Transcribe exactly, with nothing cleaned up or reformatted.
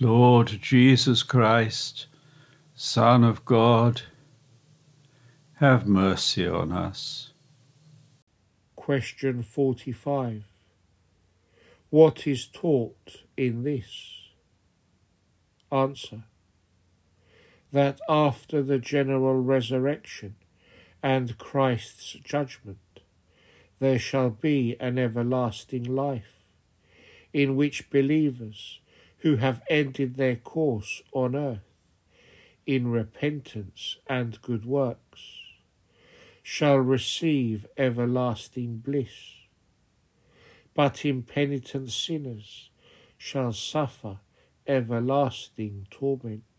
Lord Jesus Christ, Son of God, have mercy on us. Question forty-five. What is taught in this? Answer. That after the general resurrection and Christ's judgment, there shall be an everlasting life, in which believers who have ended their course on earth in repentance and good works shall receive everlasting bliss, but impenitent sinners shall suffer everlasting torment.